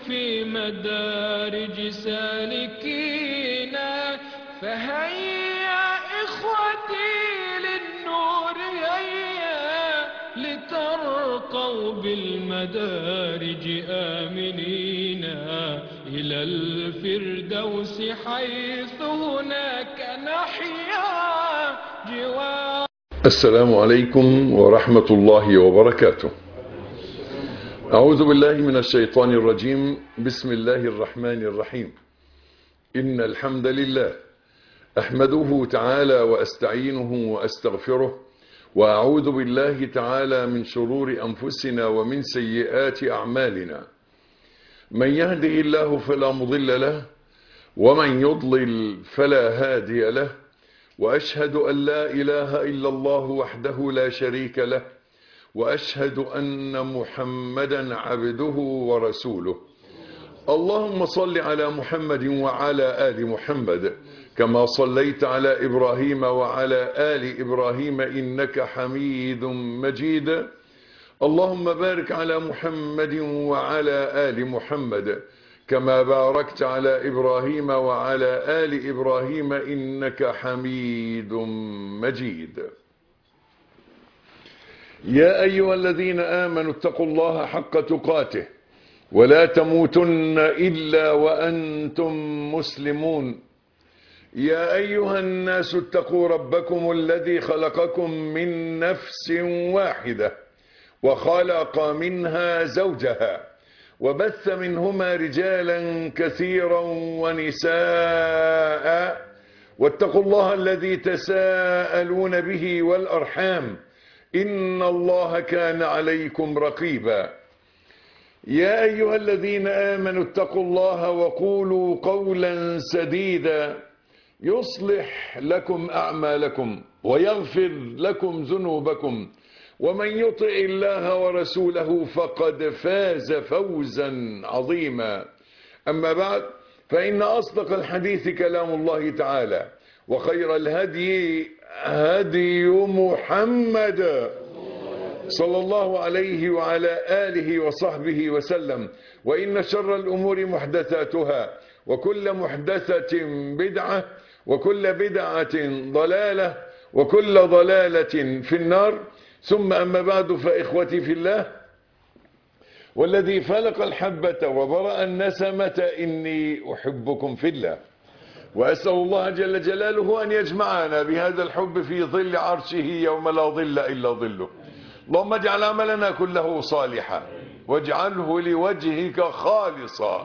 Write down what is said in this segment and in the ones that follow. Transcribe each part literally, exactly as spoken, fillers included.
في مدارج سالكينا. فهيا إخوتي للنور هيا لترقوا بالمدارج آمنين إلى الفردوس حيث هناك نحيا جوار. السلام عليكم ورحمة الله وبركاته. أعوذ بالله من الشيطان الرجيم. بسم الله الرحمن الرحيم. إن الحمد لله أحمده تعالى وأستعينه وأستغفره، وأعوذ بالله تعالى من شرور أنفسنا ومن سيئات أعمالنا. من يهده الله فلا مضل له، ومن يضلل فلا هادي له، وأشهد أن لا إله إلا الله وحده لا شريك له، وأشهد أن محمدا عبده ورسوله. اللهم صل على محمد وعلى آل محمد كما صليت على إبراهيم وعلى آل إبراهيم إنك حميد مجيد. اللهم بارك على محمد وعلى آل محمد كما باركت على إبراهيم وعلى آل إبراهيم إنك حميد مجيد. يا أيها الذين آمنوا اتقوا الله حق تقاته ولا تموتن إلا وأنتم مسلمون. يا أيها الناس اتقوا ربكم الذي خلقكم من نفس واحدة وخلق منها زوجها وبث منهما رجالا كثيرا ونساء، واتقوا الله الذي تساءلون به والأرحام إن الله كان عليكم رقيبا. يا أيها الذين آمنوا اتقوا الله وقولوا قولا سديدا يصلح لكم أعمالكم ويغفر لكم ذنوبكم، ومن يطع الله ورسوله فقد فاز فوزا عظيما. أما بعد، فإن أصدق الحديث كلام الله تعالى، وخير الهدي هدي محمد صلى الله عليه وعلى آله وصحبه وسلم. وإن شر الأمور محدثاتها، وكل محدثة بدعة، وكل بدعة ضلالة، وكل ضلالة في النار. ثم أما بعد، فإخوتي في الله، والذي فلق الحبة وبرأ النسمة إني أحبكم في الله، وأسأل الله جل جلاله أن يجمعنا بهذا الحب في ظل عرشه يوم لا ظل إلا ظله. اللهم اجعل عملنا كله صالحا واجعله لوجهك خالصا،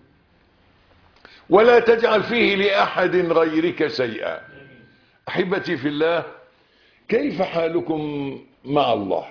ولا تجعل فيه لأحد غيرك شيئا. أحبتي في الله، كيف حالكم مع الله؟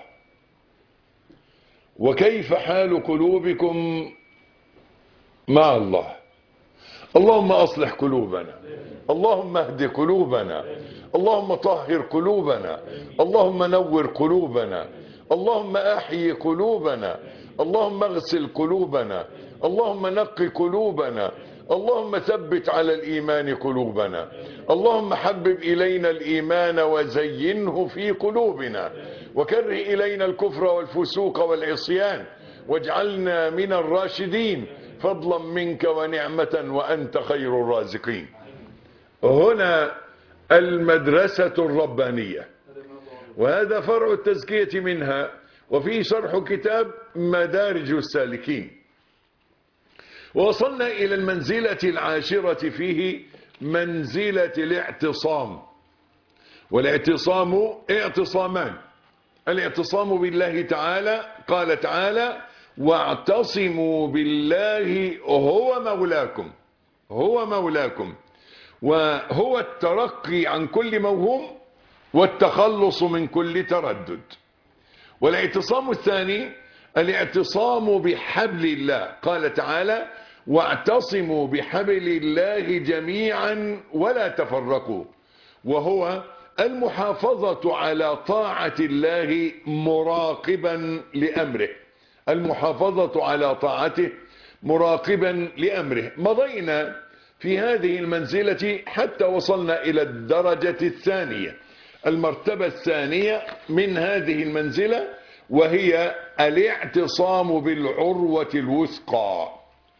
وكيف حال قلوبكم مع الله؟ اللهم أصلح قلوبنا، اللهم اهد قلوبنا، اللهم طهر قلوبنا، اللهم نور قلوبنا، اللهم أحيي قلوبنا، اللهم اغسل قلوبنا، اللهم نقي قلوبنا، اللهم ثبت على الإيمان قلوبنا، اللهم حبب إلينا الإيمان وزينه في قلوبنا، وكره إلينا الكفر والفسوق والعصيان، واجعلنا من الراشدين فضلا منك ونعمة وأنت خير الرازقين. هنا المدرسة الربانية، وهذا فرع التزكية منها، وفيه شرح كتاب مدارج السالكين. ووصلنا إلى المنزلة العاشرة فيه، منزلة الاعتصام. والاعتصام اعتصامان: الاعتصام بالله تعالى، قال تعالى: واعتصموا بالله هو مولاكم، هو مولاكم. وهو الترقي عن كل موهوم والتخلص من كل تردد. والاعتصام الثاني الاعتصام بحبل الله، قال تعالى: واعتصموا بحبل الله جميعا ولا تفرقوا. وهو المحافظة على طاعة الله مراقبا لأمره، المحافظة على طاعته مراقبا لأمره. مضينا في هذه المنزلة حتى وصلنا إلى الدرجة الثانية، المرتبة الثانية من هذه المنزلة، وهي الاعتصام بالعروة الوثقى.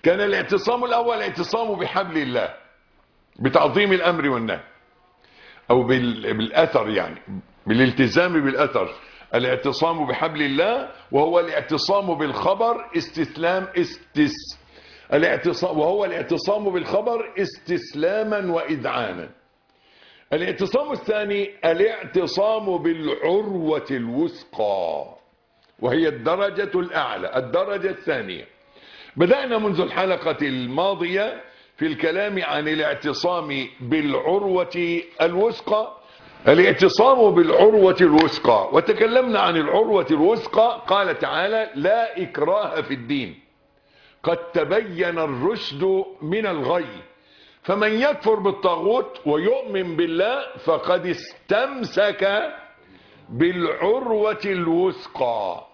كان الاعتصام الأول اعتصام بحبل الله بتعظيم الأمر والنهي، أو بالأثر، يعني بالالتزام بالأثر. الاعتصام بحبل الله وهو الاعتصام بالخبر استسلام استس الاعتصام وهو الاعتصام بالخبر استسلاما وإذعانا. الاعتصام الثاني الاعتصام بالعروة الوثقى، وهي الدرجة الأعلى، الدرجة الثانية. بدأنا منذ الحلقة الماضية في الكلام عن الاعتصام بالعروة الوثقى، الاعتصام بالعروة الوثقى، وتكلمنا عن العروة الوثقى. قال تعالى: لا إكراه في الدين قد تبين الرشد من الغي، فمن يكفر بالطاغوت ويؤمن بالله فقد استمسك بالعروة الوثقى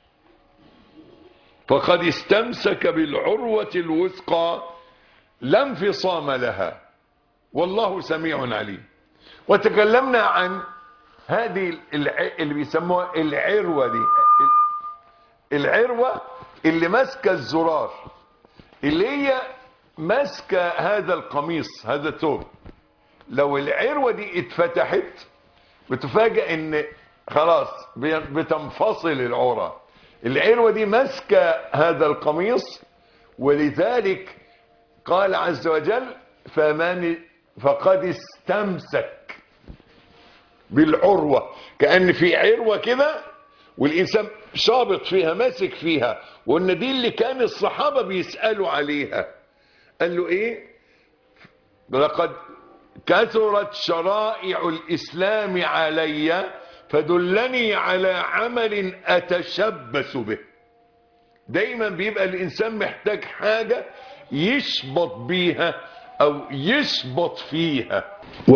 فقد استمسك بالعروة الوثقى لا انفصام لها، والله سميع عليم. وتكلمنا عن هذه اللي بيسموها العروة دي، العروة اللي ماسكه الزرار، اللي هي ماسكه هذا القميص، هذا الثوب. لو العروة دي اتفتحت بتفاجئ ان خلاص بتنفصل العورة. العروة دي ماسكه هذا القميص، ولذلك قال عز وجل: فمن فقد استمسك بالعروة. كأن في عروة كده والإنسان شابط فيها، ماسك فيها. وإن دي اللي كان الصحابة بيسألوا عليها. قال له إيه؟ لقد كثرت شرائع الإسلام علي فدلني على عمل أتشبث به. دايما بيبقى الإنسان محتاج حاجة يشبط بيها أو يشبط فيها.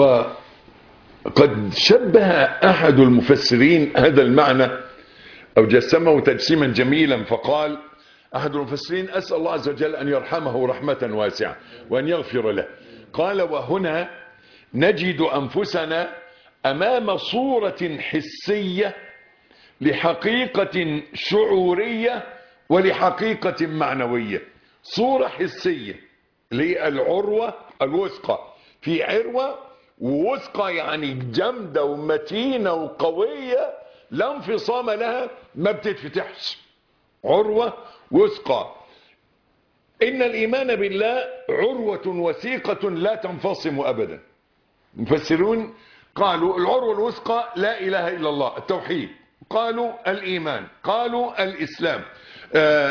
وقد شبه أحد المفسرين هذا المعنى أو جسمه تجسيما جميلا، فقال أحد المفسرين: أسأل الله عز وجل أن يرحمه رحمة واسعة وأن يغفر له. قال: وهنا نجد أنفسنا أمام صورة حسية لحقيقة شعورية ولحقيقة معنوية. صورة حسية اللي هي العروة الوثقى. في عروة ووثقى يعني جامدة ومتينة وقوية لا انفصام لها، ما بتتفتحش. عروة وثقى. إن الإيمان بالله عروة وثيقة لا تنفصم أبدا. المفسرون قالوا العروة الوثقى لا إله إلا الله، التوحيد. قالوا الإيمان، قالوا الإسلام. آه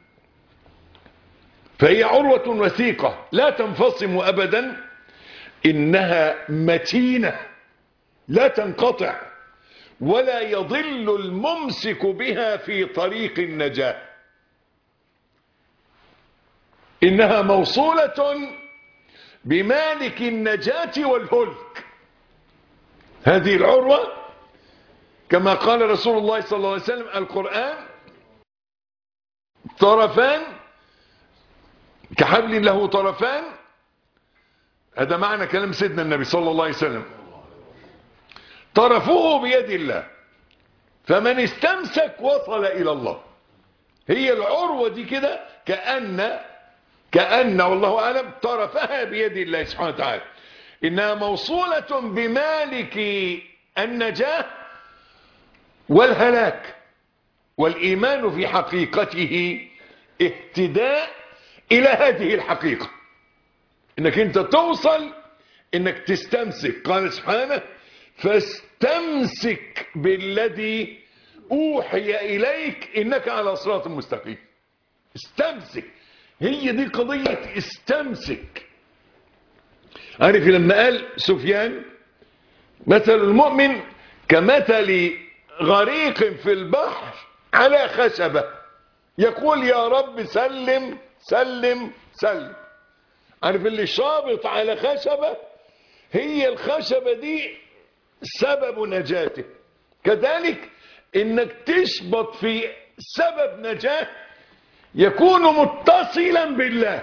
فهي عروة وثيقة لا تنفصم أبدا، إنها متينة لا تنقطع، ولا يضل الممسك بها في طريق النجاة. إنها موصولة بمالك النجاة والهلك. هذه العروة كما قال رسول الله صلى الله عليه وسلم: القرآن طرفان كحبل له طرفان. هذا معنى كلام سيدنا النبي صلى الله عليه وسلم. طرفه بيد الله، فمن استمسك وصل إلى الله. هي العروة دي كده كأن كأن والله أعلم طرفها بيد الله سبحانه وتعالى. إنها موصولة بمالك النجاة والهلاك. والإيمان في حقيقته اهتداء إلى هذه الحقيقة، إنك أنت توصل إنك تستمسك. قال سبحانه: فاستمسك بالذي أوحي إليك إنك على صراط مستقيم. استمسك، هي دي قضية استمسك. عارف لما قال سفيان: مثل المؤمن كمثل غريق في البحر على خشبة يقول يا رب سلم سلم سلم. عارف اللي شابط على خشبة، هي الخشبة دي سبب نجاته. كذلك انك تشبط في سبب نجاة يكون متصلا بالله.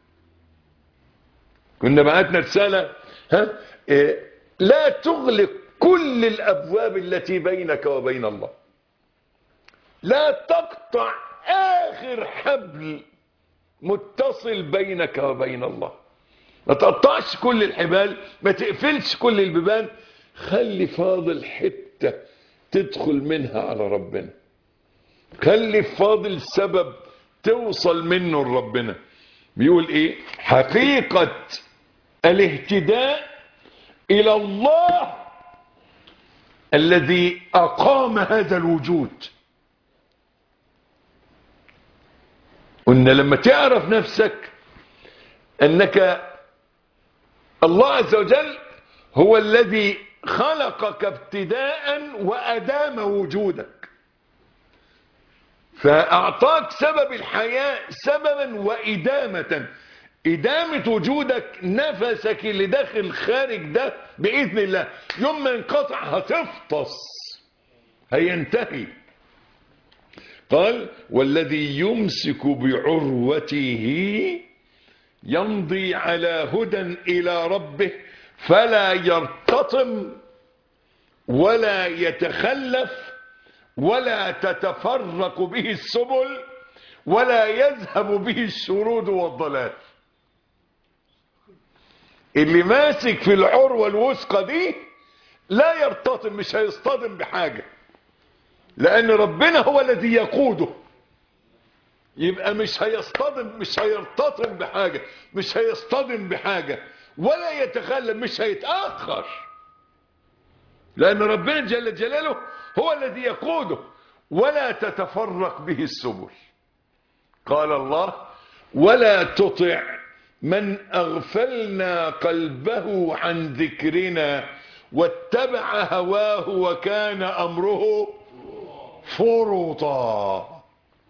كنا بعتنا رسالة ها إيه؟ لا تغلق كل الابواب التي بينك وبين الله. لا تقطع اخر حبل متصل بينك وبين الله. ما تقطعش كل الحبال، ما تقفلش كل البيبان، خلي فاضل حتة تدخل منها على ربنا، خلي فاضل سبب توصل منه لربنا. بيقول ايه؟ حقيقة الاهتداء الى الله الذي اقام هذا الوجود. قلنا لما تعرف نفسك انك الله عز وجل هو الذي خلقك ابتداء وادام وجودك، فاعطاك سبب الحياة سببا وادامة. ادامة وجودك نفسك اللي داخل خارج ده باذن الله يوم ما ينقطع هتفطس، هينتهي. قال والذي يمسك بعروته يمضي على هدى الى ربه فلا يرتطم ولا يتخلف ولا تتفرق به السبل ولا يذهب به الشرود والضلال. اللي ماسك في العروة الوثقى دي لا يرتطم، مش هيصطدم بحاجة، لأن ربنا هو الذي يقوده. يبقى مش هيصطدم، مش هيرتطم بحاجة، مش هيصطدم بحاجة، ولا يتخلف، مش هيتأخر، لأن ربنا جل جلاله هو الذي يقوده. ولا تتفرق به السبل. قال الله ولا تطع من أغفلنا قلبه عن ذكرنا واتبع هواه وكان أمره فرطا.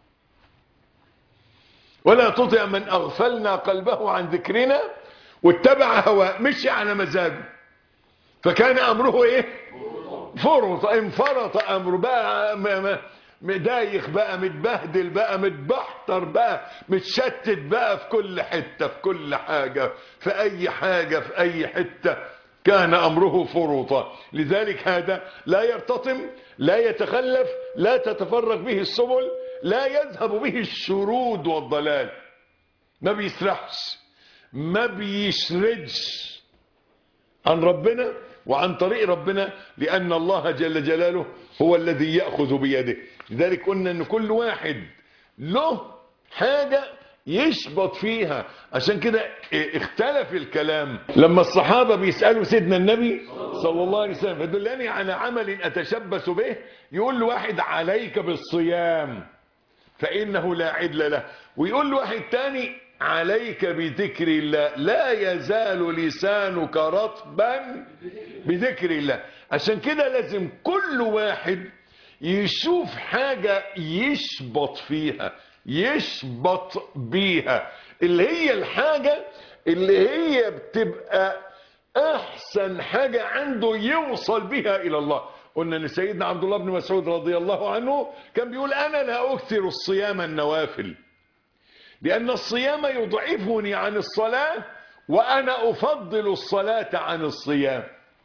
ولا تطع من أغفلنا قلبه عن ذكرنا واتبع هواه، مشي على مزاجه فكان أمره إيه؟ فرطا. انفرط أمره بقى، مدايخ بقى، متبهدل بقى، متبحتر بقى، متشتت بقى في كل حتة، في كل حاجة، في أي حاجة، في أي حتة، كان أمره فرطا. لذلك هذا لا يرتطم، لا يتخلف، لا تتفرق به السبل، لا يذهب به الشرود والضلال. ما بيسرحش، ما بيشردش عن ربنا وعن طريق ربنا، لأن الله جل جلاله هو الذي يأخذ بيده. لذلك قلنا أن كل واحد له حاجة يشبط فيها. عشان كده اختلف الكلام لما الصحابة بيسألوا سيدنا النبي صلى الله عليه وسلم فدلني على عمل أتشبث به، يقول له واحد عليك بالصيام فإنه لا عدل له، ويقول له واحد تاني عليك بذكر الله لا يزال لسانك رطبا بذكر الله. عشان كده لازم كل واحد يشوف حاجة يشبط فيها، يشبط بيها، اللي هي الحاجة اللي هي بتبقى احسن حاجة عنده يوصل بها الى الله. قلنا ان سيدنا عبد الله بن مسعود رضي الله عنه كان بيقول انا لا اكثر الصيام النوافل لان الصيام يضعفني عن الصلاة وانا افضل الصلاة عن الصيام.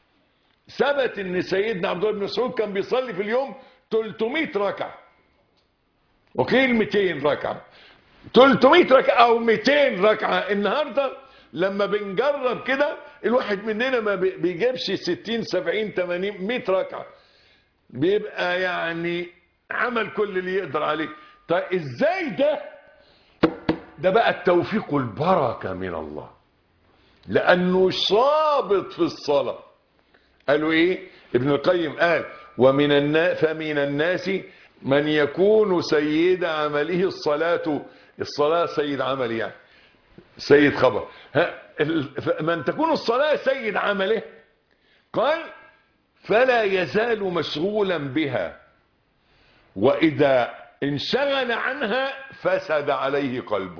ثبت ان سيدنا عبد الله بن مسعود كان بيصلي في اليوم ثلاثمائة ركعة، وقيل مئتين ركعة، ثلاثمائة ركعة او مئتين ركعة. النهاردة لما بنجرب كده الواحد مننا ما بيجيبش ستين سبعين ثمانين مئة ركعة، بيبقى يعني عمل كل اللي يقدر عليه. طيب ازاي ده؟ ده بقى التوفيق والبركة من الله، لانه صابط في الصلاة. قالوا ايه؟ ابن القيم قال ومن الناس فمن الناس من يكون سيد عمله الصلاة. الصلاة سيد عمل يعني سيد خبر، من تكون الصلاة سيد عمله قال فلا يزال مشغولا بها وإذا انشغل عنها فسد عليه قلبه.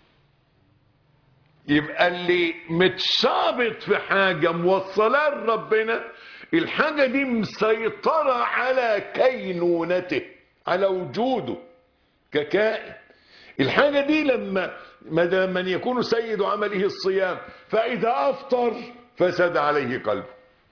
يبقى اللي متشابط في حاجة موصلة لربنا، الحاجة دي مسيطرة على كينونته، على وجوده ككائن. الحاجة دي لما من يكون سيد عمله الصيام فإذا أفطر فسد عليه قلبه.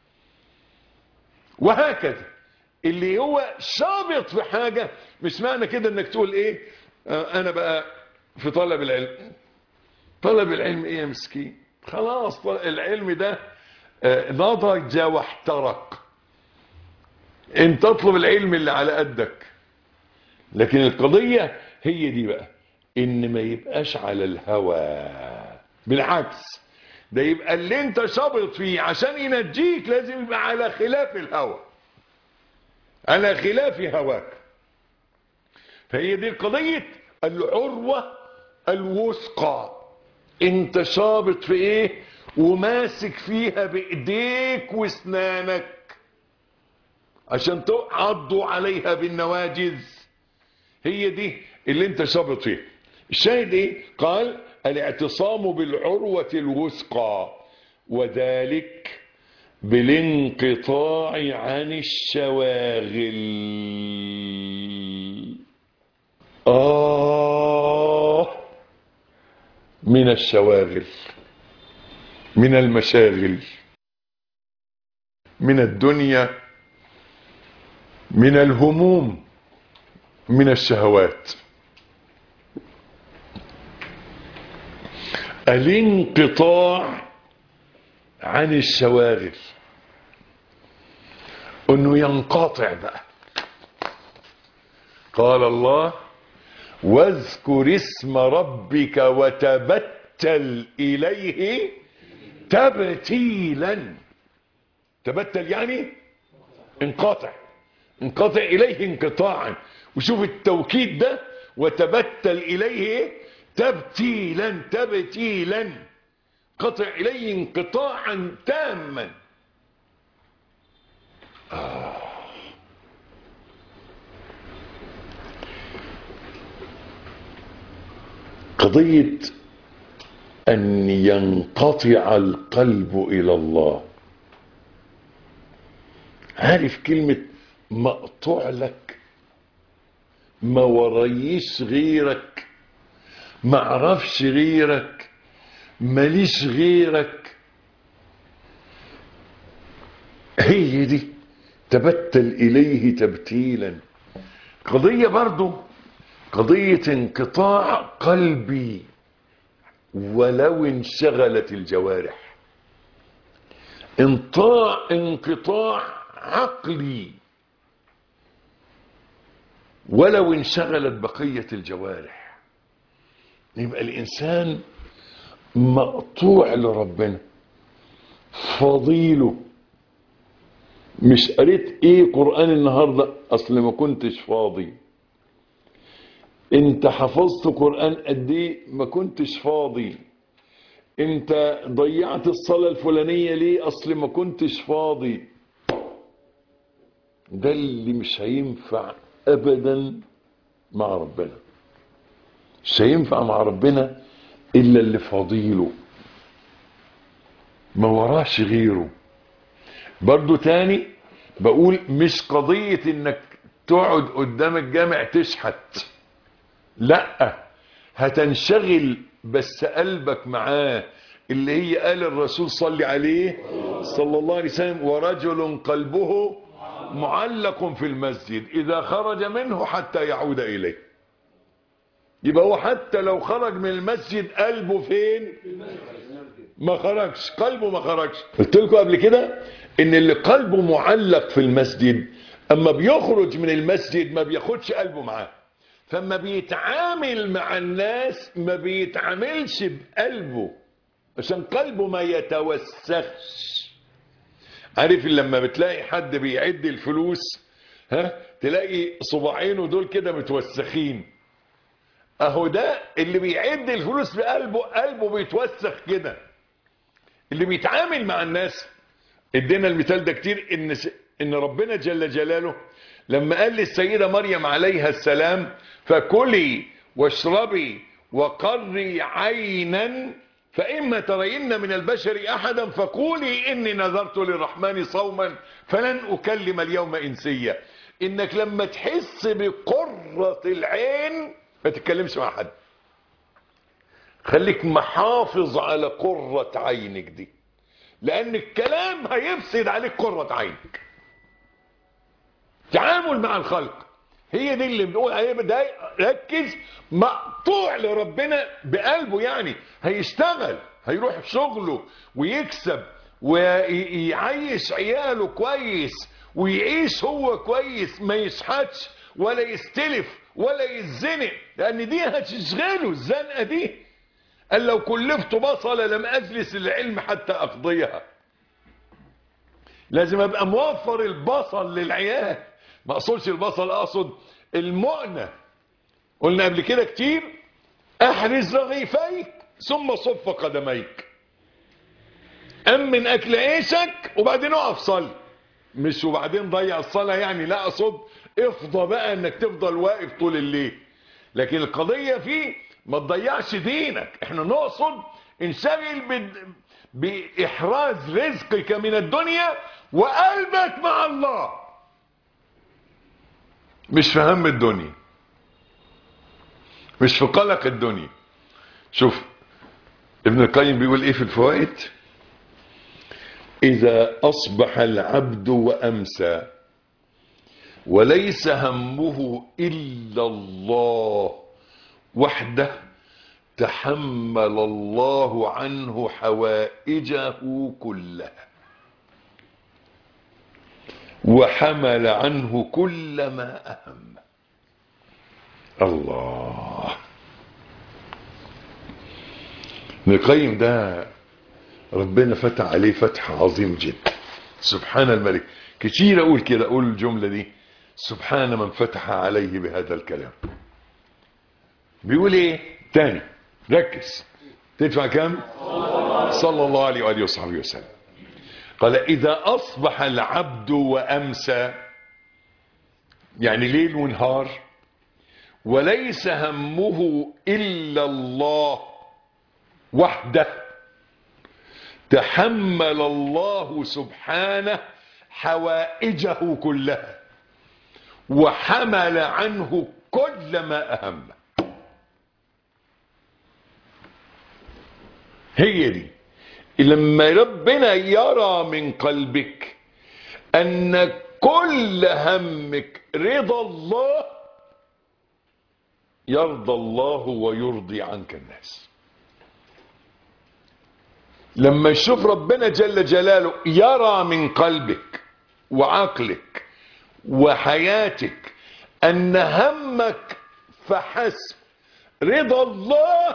وهكذا اللي هو شابط في حاجة، مش معنى كده انك تقول ايه آه انا بقى في طلب العلم. طلب العلم ايه يا مسكين؟ خلاص العلم ده نضج واحترق. انت تطلب العلم اللي على قدك. لكن القضية هي دي بقى، ان ما يبقاش على الهوى، بالعكس ده يبقى اللي انت شابط فيه عشان ينجيك لازم يبقى على خلاف الهوى، على خلاف هواك. فهي دي قضية العروة الوثقى. انت شابط في ايه وماسك فيها بايديك واسنانك عشان تعضوا عليها بالنواجذ. هي دي اللي انت شابط فيها. الشاهد ايه؟ قال الاعتصام بالعروة الوثقى، وذلك بالانقطاع عن الشواغل. آه من الشواغل، من المشاغل، من الدنيا، من الهموم، من الشهوات. الانقطاع عن الشواغل، انه ينقطع بقى. قال الله واذكر اسم ربك وتبتل اليه تبتيلا. تبتل يعني انقطع، انقطع اليه انقطاعا. وشوف التوكيد ده، وتبتل اليه تبتيلا، تبتيلا قطع اليه انقطاعا تاما. آه. قضية أن ينقطع القلب إلى الله. عارف كلمة مقطوع لك؟ ما ورايش غيرك، ما اعرفش غيرك، ماليش غيرك. هي دي تبتل إليه تبتيلا. قضية برضو قضية انقطاع قلبي ولو انشغلت الجوارح، انقطاع انقطاع عقلي ولو انشغلت بقية الجوارح. يبقى الإنسان مقطوع لربنا، فضيله. مش قريت ايه قرآن النهاردة اصل ما كنتش فاضي. انت حفظت قرآن قد ايه؟ ما كنتش فاضي. انت ضيعت الصلاة الفلانية ليه؟ اصل ما كنتش فاضي. ده اللي مش هينفع ابدا مع ربنا. مش هينفع مع ربنا الا اللي فاضيله، ما وراش غيره. برضو تاني بقول مش قضية انك تقعد قدام الجامع تشحت، لا، هتنشغل بس قلبك معاه. اللي هي قال الرسول صلى عليه صلى الله عليه وسلم ورجل قلبه معلق في المسجد إذا خرج منه حتى يعود إليه. يبقى هو حتى لو خرج من المسجد قلبه فين؟ ما خرجش، قلبه ما خرجش. قلت لكم قبل كده ان اللي قلبه معلق في المسجد اما بيخرج من المسجد ما بياخدش قلبه معاه، فما بيتعامل مع الناس ما بيتعاملش بقلبه عشان قلبه ما يتوسخش. عارف لما بتلاقي حد بيعد الفلوس، ها، تلاقي صباعينه دول كده متوسخين، اهو ده اللي بيعد الفلوس بقلبه، قلبه بيتوسخ كده. اللي بيتعامل مع الناس، ادينا المثال ده كتير، ان ان ربنا جل جلاله لما قال للسيدة مريم عليها السلام فكلي واشربي وقري عينا فإما ترين من البشر أحدا فقولي إني نذرت للرحمن صوما فلن أكلم اليوم إنسيا. إنك لما تحس بقرة العين ما تتكلمش مع حد، خليك محافظ على قرة عينك دي، لأن الكلام هيفسد عليك قرة عينك. تعامل مع الخلق هي دي اللي بنقول عليها. ده ركز، مقطوع لربنا بقلبه، يعني هيشتغل، هيروح شغله ويكسب ويعيش عياله كويس ويعيش هو كويس، ما يشحتش ولا يستلف ولا يتزنق، لان دي هتشغله الزنقه دي. قال لو كلفت بصله لم اجلس العلم حتى اقضيها. لازم ابقى موفر البصل للعيال، ما اقصدش البصل، اقصد المؤنة. قلنا قبل كده كتير، احرز رغيفيك ثم صف قدميك، امن اكل عيشك وبعدين اقف صلي، مش وبعدين ضيع الصلاة يعني، لا اقصد افضى بقى انك تفضل واقف طول الليل. لكن القضية فيه ما تضيعش دينك، احنا نقصد انشغل بد... باحراز رزقك من الدنيا وقلبك مع الله، مش في هم الدنيا، مش في قلق الدنيا. شوف ابن القيم بيقول ايه في الفوائد: اذا اصبح العبد وامسى وليس همه الا الله وحده تحمل الله عنه حوائجه كلها وحمل عنه كل ما أهم. الله. ابن القيم ده ربنا فتح عليه فتح عظيم جدا، سبحان الملك. كتير اقول كده، اقول الجملة دي: سبحان من فتح عليه بهذا الكلام. بيقول ايه تاني؟ ركز، تدفع كام؟ صلى الله عليه وآله وصحبه وسلم. قال: إذا أصبح العبد وأمسى، يعني ليل ونهار، وليس همه إلا الله وحده تحمل الله سبحانه حوائجه كلها وحمل عنه كل ما أهمه. هي دي لما ربنا يرى من قلبك أن كل همك رضا الله، يرضى الله ويرضي عنك الناس. لما يشوف ربنا جل جلاله يرى من قلبك وعقلك وحياتك أن همك فحسب رضا الله،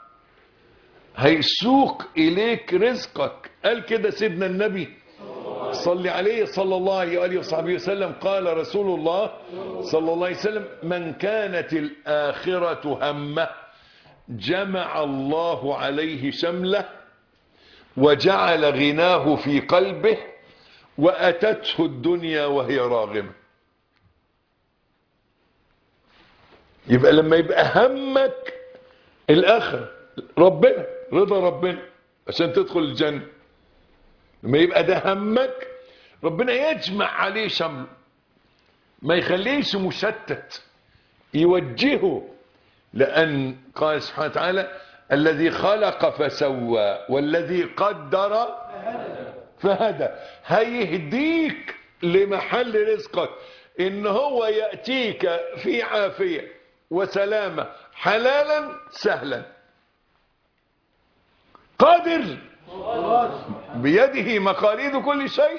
هيسوق إليك رزقك. قال كده سيدنا النبي صلى عليه صلى الله عليه وآله وصحبه وسلم، قال رسول الله صلى الله عليه وسلم: من كانت الآخرة همه جمع الله عليه شمله وجعل غناه في قلبه وأتته الدنيا وهي راغمة. يبقى لما يبقى همك الآخرة، ربنا، رضا ربنا عشان تدخل الجنة، لما يبقى ده همك ربنا يجمع عليه شمله، ما يخليش مشتت، يوجهه. لأن قال سبحانه وتعالى: الذي خلق فسوى والذي قدر فهدى. هيهديك لمحل رزقك، ان هو يأتيك في عافية وسلامة، حلالا سهلا. قادر بيده مقاليد كل شيء.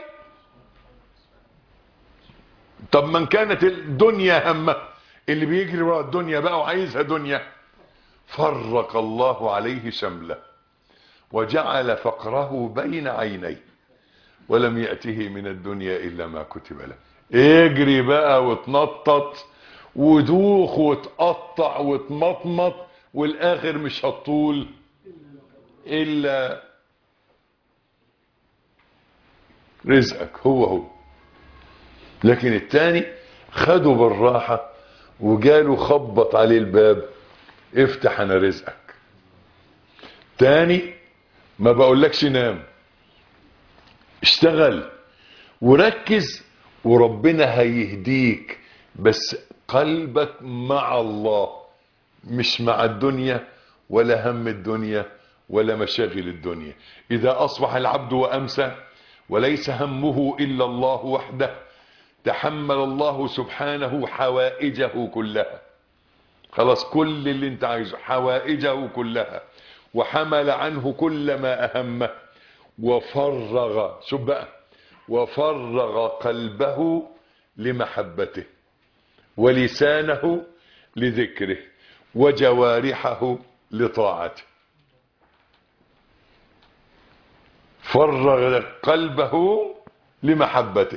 طب من كانت الدنيا همه، اللي بيجري ورا الدنيا بقى وعايزها دنيا، فرق الله عليه شمله وجعل فقره بين عينيه ولم يأته من الدنيا إلا ما كتب له. اجري بقى وتنطط ودوخ وتقطع وتمطمط، والآخر مش هتطول إلا رزقك هو هو. لكن التاني خدوا بالراحة وجاله خبط عليه الباب: افتح انا رزقك. تاني ما بقولكش نام، اشتغل وركز وربنا هيهديك، بس قلبك مع الله، مش مع الدنيا ولا هم الدنيا ولا مشاغل الدنيا. إذا أصبح العبد وأمسى وليس همه إلا الله وحده تحمل الله سبحانه حوائجه كلها. خلاص كل اللي انت عايزه، حوائجه كلها، وحمل عنه كل ما أهمه، وفرغ، شوف بقى، وفرغ قلبه لمحبته، ولسانه لذكره، وجوارحه لطاعته. فرغ قلبه لمحبته.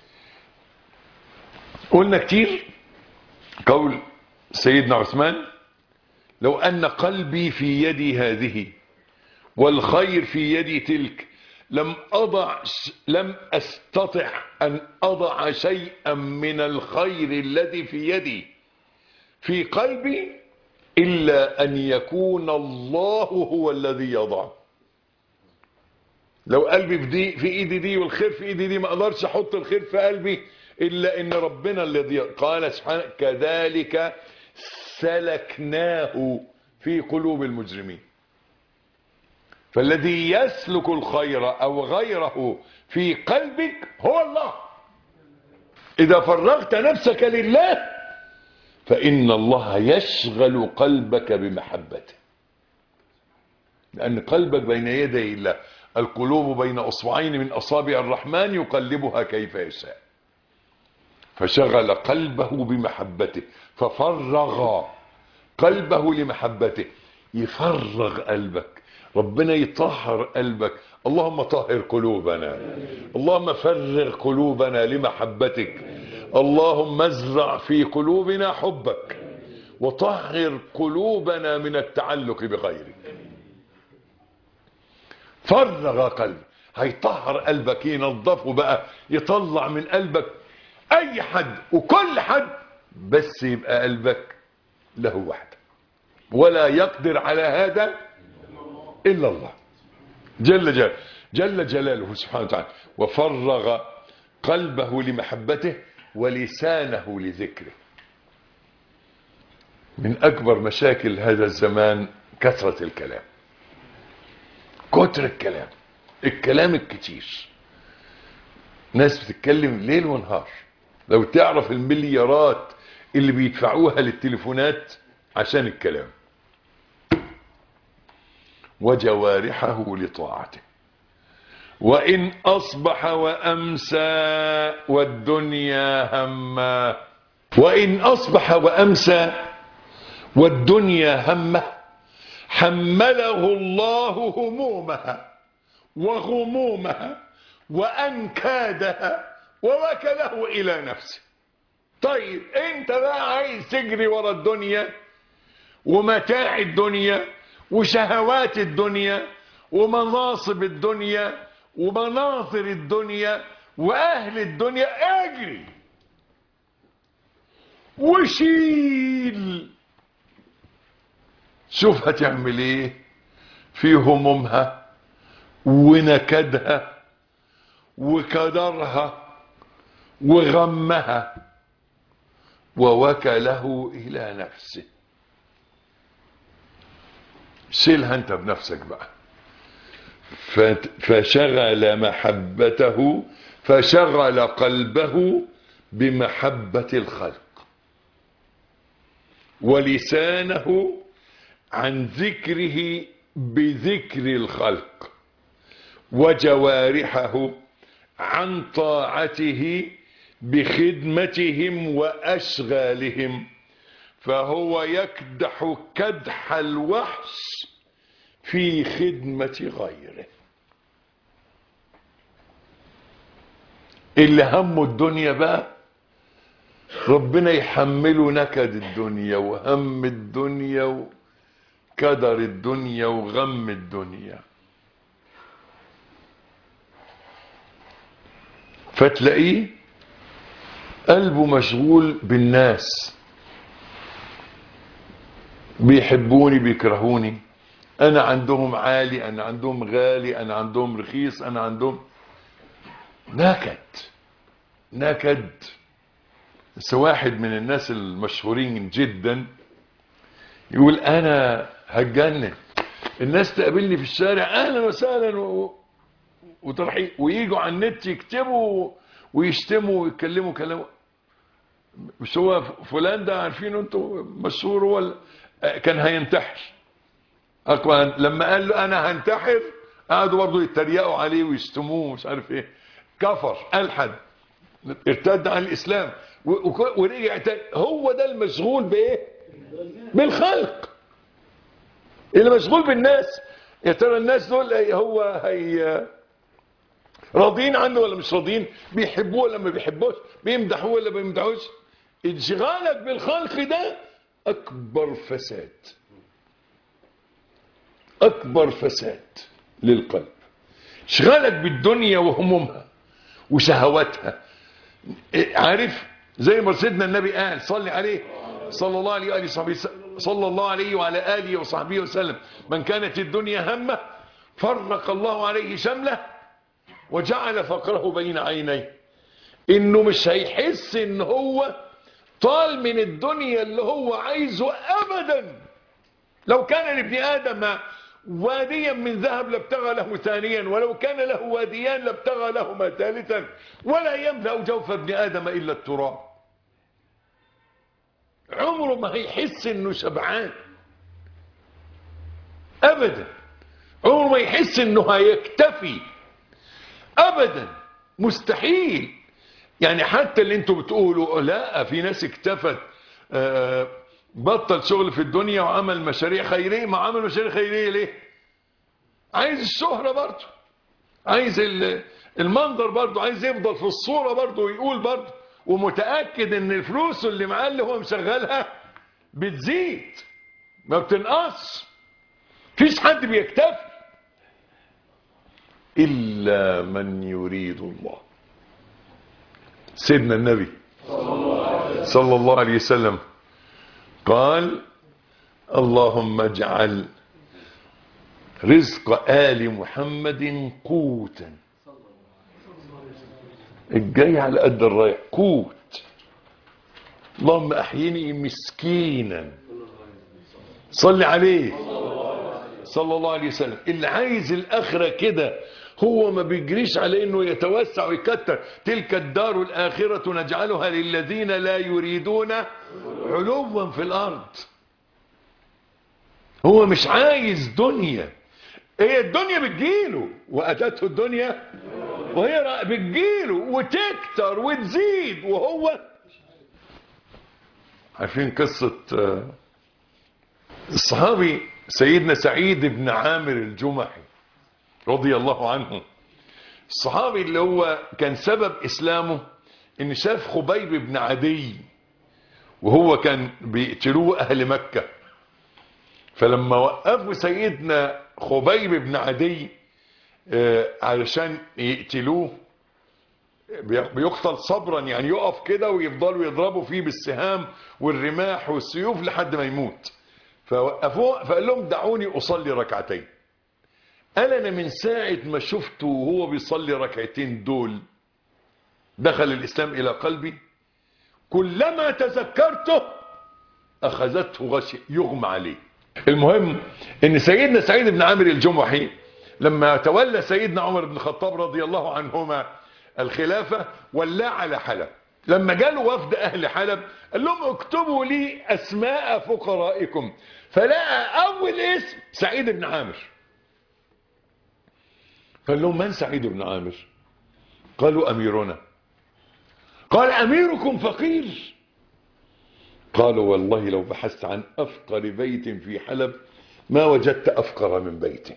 قلنا كتير قول سيدنا عثمان: لو أن قلبي في يدي هذه والخير في يدي تلك لم أضع لم أستطع أن أضع شيئا من الخير الذي في يدي في قلبي إلا أن يكون الله هو الذي يضع. لو قلبي في, دي في إيدي دي والخير في إيدي دي ما أقدرش أحط الخير في قلبي إلا إن ربنا الذي قال سبحانه: كذلك سلكناه في قلوب المجرمين. فالذي يسلك الخير أو غيره في قلبك هو الله. إذا فرغت نفسك لله فإن الله يشغل قلبك بمحبته، لأن قلبك بين يدي الله. القلوب بين أصبعين من أصابع الرحمن يقلبها كيف يشاء. فشغل قلبه بمحبته، ففرغ قلبه لمحبته. يفرغ قلبك، ربنا يطهر قلبك. اللهم طهر قلوبنا، اللهم فرغ قلوبنا لمحبتك، اللهم ازرع في قلوبنا حبك، وطهر قلوبنا من التعلق بغيرك. فرغ قلبك، هيطهر قلبك، ينظفه بقى، يطلع من قلبك اي حد وكل حد، بس يبقى قلبك له وحده، ولا يقدر على هذا الا الله جل جلاله جل جلاله سبحانه وتعالى. وفرغ قلبه لمحبته ولسانه لذكره. من اكبر مشاكل هذا الزمان كثرة الكلام، كتر الكلام، الكلام الكتير. ناس بتتكلم ليل ونهار، لو تعرف المليارات اللي بيدفعوها للتليفونات عشان الكلام. وجوارحه لطاعته. وإن أصبح وأمسى والدنيا هما وإن أصبح وأمسى والدنيا همه حمله الله همومها وغمومها وأنكادها ووكله إلى نفسه. طيب انت بقى عايز تجري ورا الدنيا ومتاع الدنيا وشهوات الدنيا ومناصب الدنيا ومناظر الدنيا وأهل الدنيا، اجري وشيل. شوف هتعمل ايه في همومها ونكدها وكدرها وغمها، ووكله إلى نفسه. شيلها انت بنفسك بقى. فشغل محبته فشغل قلبه بمحبة الخلق، ولسانه عن ذكره بذكر الخلق، وجوارحه عن طاعته بخدمتهم وأشغالهم. فهو يكدح كدح الوحش في خدمة غيره. اللي همه الدنيا بقى ربنا يحمله نكد الدنيا وهم الدنيا وكدر الدنيا وغم الدنيا. فتلاقيه قلبه مشغول بالناس، بيحبوني بيكرهوني، انا عندهم عالي، انا عندهم غالي، انا عندهم رخيص، انا عندهم نكد نكد. بس واحد من الناس المشهورين جدا يقول انا هتجنن، الناس تقابلني في الشارع اهلا وسهلا و... وترحيب، ويجوا على النت يكتبوا ويشتموا ويتكلموا كلام. مش هو فلان ده عارفينه انتوا مشهور، هو كان هينتحر اقوى، لما قال له انا هنتحر قعدوا برضه يتريقوا عليه ويشتموه مش عارف ايه، كفر الحد ارتد عن الاسلام ورجع تاني. هو ده المشغول بايه؟ بالخلق، اللي مشغول بالناس. يا ترى الناس دول هو هي راضين عنه ولا مش راضين؟ بيحبوه ولا ما بيحبوش؟ بيمدحوه ولا ما بيمدحوش؟ انشغالك بالخلق ده اكبر فساد، اكبر فساد للقلب. انشغالك بالدنيا وهمومها وشهواتها. عارف زي ما سيدنا النبي قال صلي عليه صلى الله عليه وآله وصحبه صلى الله عليه وعلى آله وصحبه وسلم: من كانت الدنيا همه فرق الله عليه شمله وجعل فقره بين عينيه. انه مش هيحس ان هو طال من الدنيا اللي هو عايزه ابدا. لو كان لابن ادم واديا من ذهب لابتغى له ثانيا، ولو كان له واديان لابتغى لهما ثالثا، ولا يملأ جوف ابن ادم الا التراب. عمره ما هيحس انه شبعان ابدا، عمره ما يحس انه هيكتفي ابدا، مستحيل. يعني حتى اللي انتوا بتقولوا لا في ناس اكتفت آه بطل شغل في الدنيا وعمل مشاريع خيريه، ما عمل مشاريع خيريه ليه؟ عايز الشهرة برضه، عايز المنظر برضه، عايز يفضل في الصورة برضه ويقول برضه، ومتأكد ان الفلوس اللي معاه اللي هو مشغلها بتزيد ما بتنقص. مفيش حد بيكتفي إلا من يريد الله. سيدنا النبي صلى الله عليه وسلم قال: اللهم اجعل رزق آل محمد قوتا. الجاي على قد الرايح قوت. اللهم احيني مسكينا. صلي عليه صلى الله عليه وسلم. اللي عايز الاخره كده هو ما بيجريش على انه يتوسع ويكتر. تلك الدار الاخره نجعلها للذين لا يريدون علوا في الارض. هو مش عايز دنيا، هي الدنيا بتجيله واتته الدنيا وهي بتجيله وتكتر وتزيد. وهو عارفين قصة الصحابي سيدنا سعيد بن عامر الجمحي رضي الله عنه. الصحابي اللي هو كان سبب اسلامه ان شاف خبيب بن عدي وهو كان بيقتلوه اهل مكة، فلما وقفوا سيدنا خبيب بن عدي علشان يقتلوه، بيقتل صبرا يعني يقف كده ويفضلوا يضربوا فيه بالسهام والرماح والسيوف لحد ما يموت. فوقفوه فقال لهم دعوني اصلي ركعتين. قال انا من ساعة ما شفته وهو بيصلي ركعتين دول دخل الاسلام الى قلبي، كلما تذكرته اخذته غشي يغمى عليه. المهم ان سيدنا سعيد بن عامر الجمحي لما تولى سيدنا عمر بن الخطاب رضي الله عنهما الخلافة ولى على حلب. لما جاله وفد اهل حلب قال لهم اكتبوا لي اسماء فقرائكم، فلقى اول اسم سعيد بن عامر. قال لهم من سعيد بن عامر؟ قالوا اميرنا. قال اميركم فقير؟ قالوا والله لو بحثت عن افقر بيت في حلب ما وجدت افقر من بيته.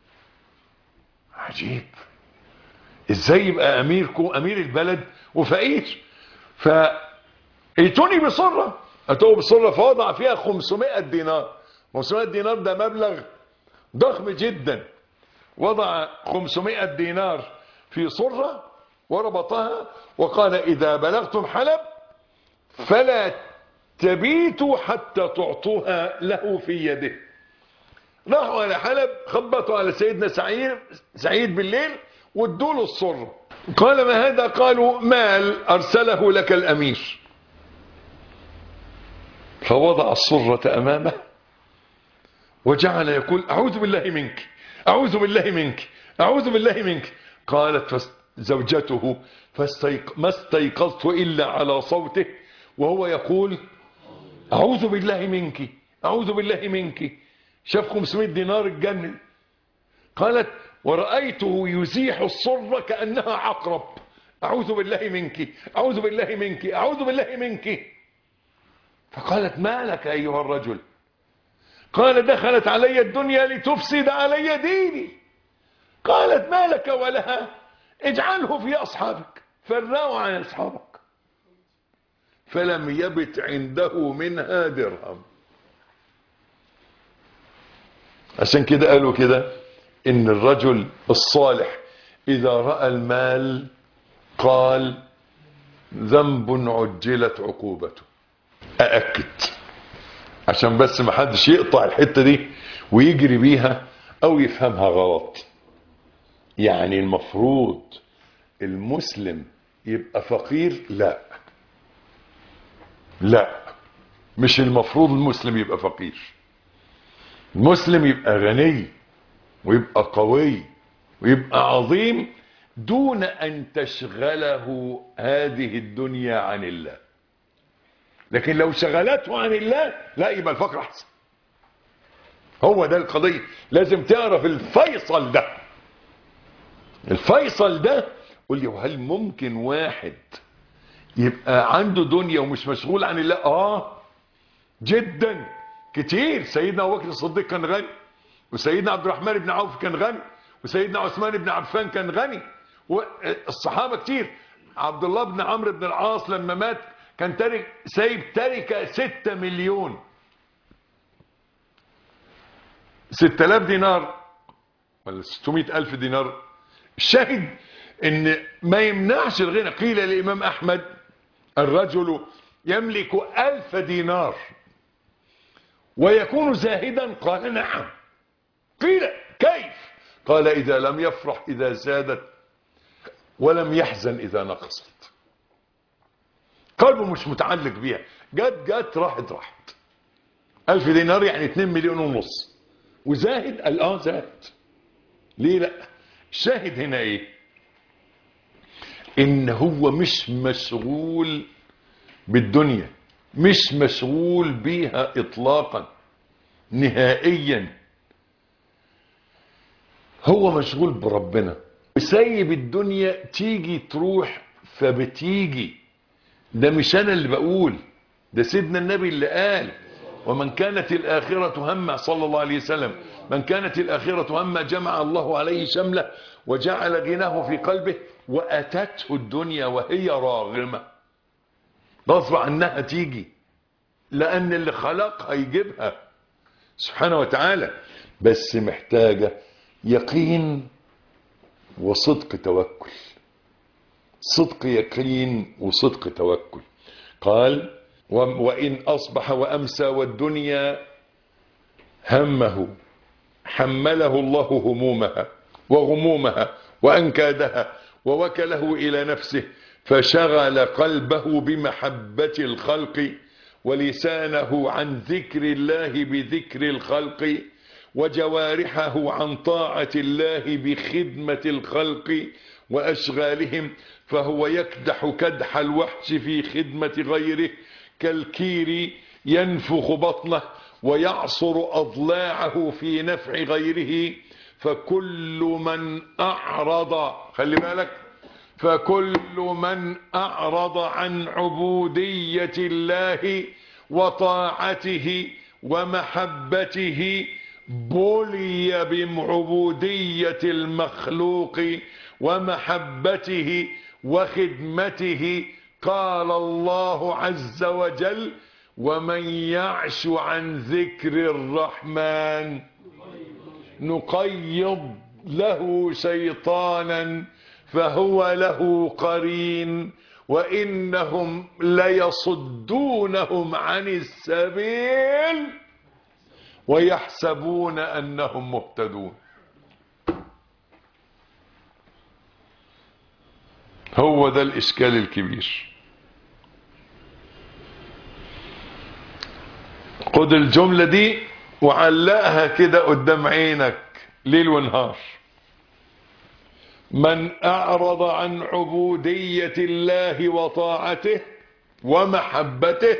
عجيب، ازاي يبقى اميركم امير البلد وفقير؟ فايتوني بصرة. اتوه بصرة فوضع فيها خمسمائة دينار. خمسمائة دينار ده مبلغ ضخم جدا. وضع خمسمائة دينار في صرة وربطها وقال اذا بلغتم حلب فلا تبيتوا حتى تعطوها له في يده. راحوا على حلب خبطوا على سيدنا سعيد سعيد بالليل وادوا له الصرة. قال ما هذا؟ قالوا مال ارسله لك الامير. فوضع الصرة امامه وجعل يقول اعوذ بالله منك اعوذ بالله منك اعوذ بالله منك. قالت زوجته فاستيق... ما استيقظت إلا على صوته وهو يقول أعوذ بالله منك أعوذ بالله منك. شاف خمسمائة دينار اتجنن. قالت ورأيته يزيح الصرة كأنها عقرب. أعوذ بالله منك أعوذ بالله منك أعوذ بالله منك. فقالت ما لك أيها الرجل؟ قال دخلت علي الدنيا لتفسد علي ديني. قالت ما لك ولها؟ اجعله في أصحابك، فرقوا عن أصحابك. فلم يبت عنده منها درهم. عشان كده قالوا كده إن الرجل الصالح إذا رأى المال قال ذنب عجلت عقوبته. أأكد عشان بس ما حدش يقطع الحتة دي ويجري بيها أو يفهمها غلط. يعني المفروض المسلم يبقى فقير؟ لا لا، مش المفروض المسلم يبقى فقير. المسلم يبقى غني ويبقى قوي ويبقى عظيم دون أن تشغله هذه الدنيا عن الله. لكن لو شغلته عن الله لا، يبقى الفقر أحسن. هو ده القضية. لازم تعرف الفيصل ده. الفيصل ده قول لي وهل ممكن واحد يبقى عنده دنيا ومش مشغول عن الله؟ اه جدا كتير. سيدنا ابو بكر الصديق كان غني، وسيدنا عبد الرحمن بن عوف كان غني، وسيدنا عثمان بن عفان كان غني، والصحابه كتير. عبد الله بن عمرو بن العاص لما مات كان تارك سايب تركه ستة مليون، ستة آلاف دينار ولا ستمائة ألف دينار. الشاهد ان ما يمنعش الغنى. قيل للامام احمد الرجل يملك ألف دينار ويكون زاهدا؟ قال نعم. قيل كيف؟ قال إذا لم يفرح إذا زادت ولم يحزن إذا نقصت. قلبه مش متعلق بيها. جت جت راحت راحت. ألف دينار يعني اتنين مليون ونص. وزاهد؟ قال اه زاهد. ليه لا؟ الشاهد هنا ايه؟ ان هو مش مشغول بالدنيا، مش مشغول بيها اطلاقا نهائيا. هو مشغول بربنا. سايب الدنيا تيجي تروح فبتيجي. ده مش انا اللي بقول، ده سيدنا النبي اللي قال ومن كانت الآخرة همه صلى الله عليه وسلم من كانت الآخرة همه جمع الله عليه شمله وجعل غناه في قلبه وأتته الدنيا وهي راغمة. غصب عنها تيجي لأن اللي خلقها يجيبها سبحانه وتعالى، بس محتاجة يقين وصدق توكل. صدق يقين وصدق توكل. قال وإن أصبح وأمسى والدنيا همه حمله الله همومها وغمومها وأنكادها ووكله إلى نفسه فشغل قلبه بمحبة الخلق ولسانه عن ذكر الله بذكر الخلق وجوارحه عن طاعة الله بخدمة الخلق وأشغالهم، فهو يكدح كدح الوحش في خدمة غيره كالكير ينفخ بطنه ويعصر أضلاعه في نفع غيره. فكل من أعرض، خلي بالك، فكل من أعرض عن عبودية الله وطاعته ومحبته بلي بعبودية المخلوق ومحبته وخدمته. قال الله عز وجل ومن يعش عن ذكر الرحمن نقيض له شيطانا فهو له قرين وإنهم ليصدونهم عن السبيل ويحسبون أنهم مهتدون. هو ده الإشكال الكبير. خد الجملة دي وعلقها كده قدام عينك ليل ونهار. من أعرض عن عبودية الله وطاعته ومحبته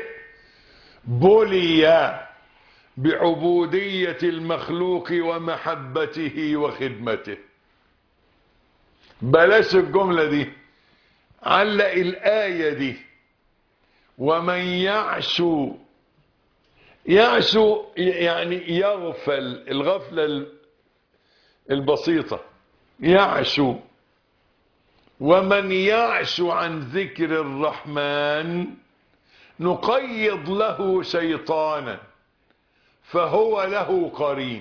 بلي بعبودية المخلوق ومحبته وخدمته. بلاش الجملة دي، علق الآية دي. ومن يعشو، يعشو يعني يغفل، الغفلة البسيطة، يعشو. ومن يعشو عن ذكر الرحمن نقيض له شيطانا فهو له قرين.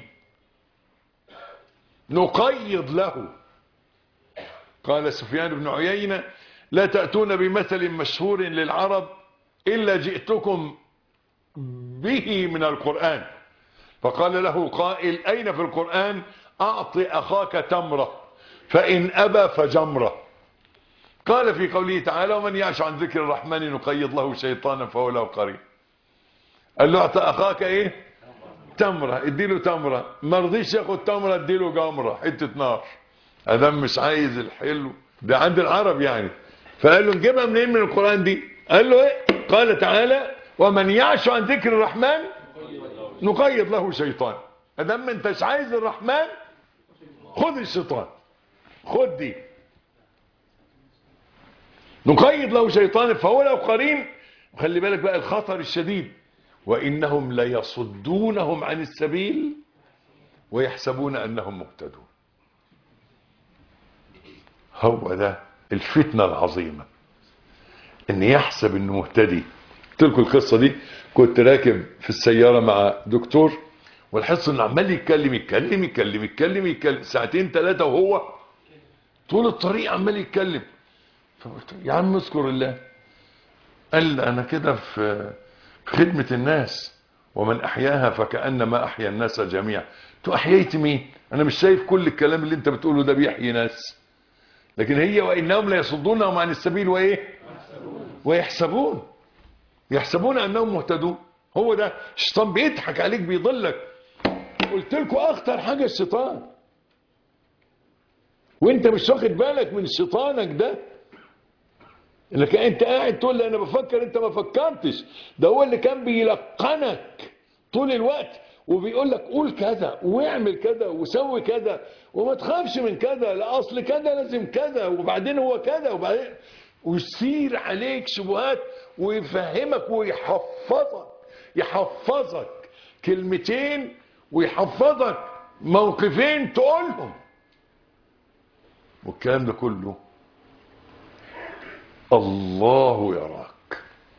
نقيض له. قال سفيان بن عيينة: لا تأتون بمثل مشهور للعرب إلا جئتكم به من القرآن. فقال له قائل: أين في القرآن أعط أخاك تمرة فإن أبى فجمرة؟ قال في قوله تعالى: ومن يعش عن ذكر الرحمن نقيض له شيطانا فهو له قرين. قال له: أعط أخاك إيه؟ تمرة. اديله تمرة، ما رضيش ياخد تمرة، اديله جمرة، حتة نار. ادم مش عايز الحلو ده عند العرب يعني. فقال له: نجيبها منين من القرآن دي؟ قال له: ايه؟ قال تعالى: ومن يعش عن ذكر الرحمن نقيض له شيطان. ادم ما انتش عايز الرحمن، خد الشيطان، خد دي. نقيض له شيطان فهو له قرين. وخلي بالك بقى الخطر الشديد: وإنهم ليصدونهم عن السبيل ويحسبون أنهم مهتدون. هو ده الفتنة العظيمة، إن يحسب إنه مهتدي. قلت لكم القصة دي، كنت راكب في السيارة مع دكتور، والحصة إنه عمال يتكلم يتكلم يتكلم يتكلم يتكلم ساعتين ثلاثة، وهو طول الطريق عمال يتكلم. فقلت: يا عم اذكر الله. قال: أنا كده في خدمة الناس، ومن أحياها فكأنما أحيا الناس جميعا. تو أحييت مين؟ أنا مش شايف كل الكلام اللي أنت بتقوله ده بيحيي ناس، لكن هي وإنهم ليصدونهم عن السبيل وإيه؟ ويحسبون يحسبون أنهم مهتدون. هو ده الشيطان بيضحك عليك، بيضلك. قلت لكم أخطر حاجة الشيطان، وأنت مش واخد بالك من شيطانك ده. انك انت قاعد تقول لي انا بفكر، انت ما فكرتش. ده هو اللي كان بيلقنك طول الوقت وبيقول لك قول كذا واعمل كذا وسوي كذا وما تخافش من كذا، لا اصل كذا لازم كذا وبعدين هو كذا وبعدين، ويثير عليك شبهات ويفهمك ويحفظك يحفظك كلمتين ويحفظك موقفين تقولهم، والكلام ده كله الله يراك.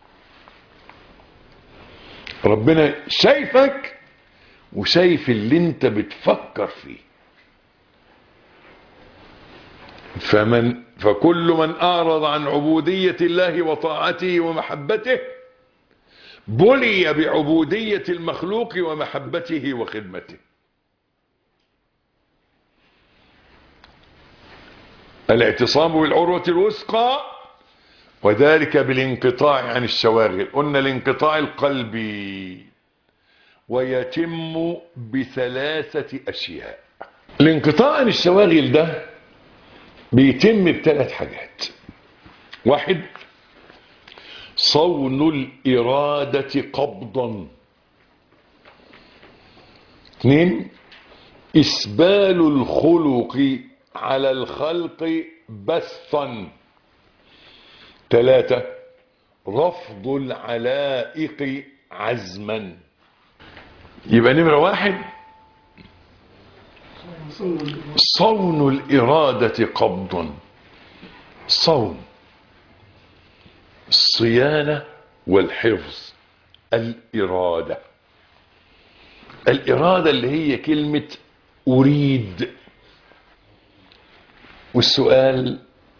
ربنا شايفك وشايف اللي انت بتفكر فيه. فمن فكل من أعرض عن عبودية الله وطاعته ومحبته بلي بعبودية المخلوق ومحبته وخدمته. الاعتصام بالعروة الوثقى، وذلك بالانقطاع عن الشواغل. قلنا الانقطاع القلبي، ويتم بثلاثة أشياء. الانقطاع عن الشواغل ده بيتم بثلاث حاجات. واحد: صون الإرادة قبضا. اثنين: إسبال الخلق على الخلق بثا. ثلاثة: رفض العلائق عزما. يبقى نمرة واحد: صون الإرادة قبضا. صون، الصيانة والحفظ. الإرادة الإرادة اللي هي كلمة أريد، والسؤال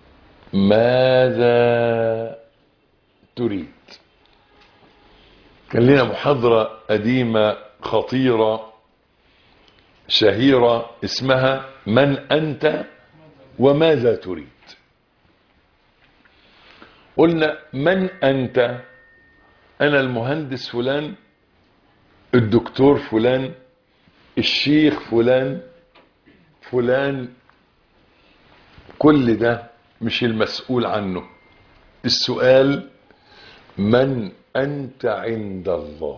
ماذا تريد. كان لنا محاضرة قديمة خطيرة شهيرة اسمها من أنت وماذا تريد. قلنا من أنت؟ أنا المهندس فلان، الدكتور فلان، الشيخ فلان، فلان كل ده مش المسؤول عنه. السؤال: من أنت عند الله؟